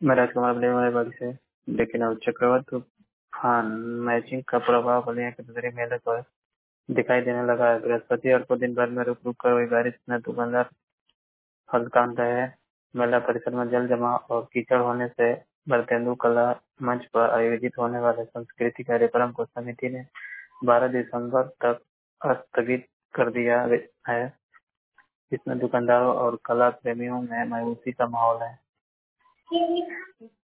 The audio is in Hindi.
मैं राजकुमार बल्लेबाग से लेकिन अब चक्रवात तूफान मैचिंग का प्रभाव बलिया के नजरी मेले पर दिखाई देने लगा है। बृहस्पतिवार को दिन भर में रुक रुक कर हुई बारिश ने दुकानदार हल्कान रहे। मेला परिसर में जल जमाव और कीचड़ होने से भारतेंदु कला मंच पर आयोजित होने वाले सांस्कृतिक कार्यक्रम को समिति ने 12 दिसंबर तक स्थगित कर दिया है। इसमें दुकानदारों और कला प्रेमियों में मायूसी का माहौल है।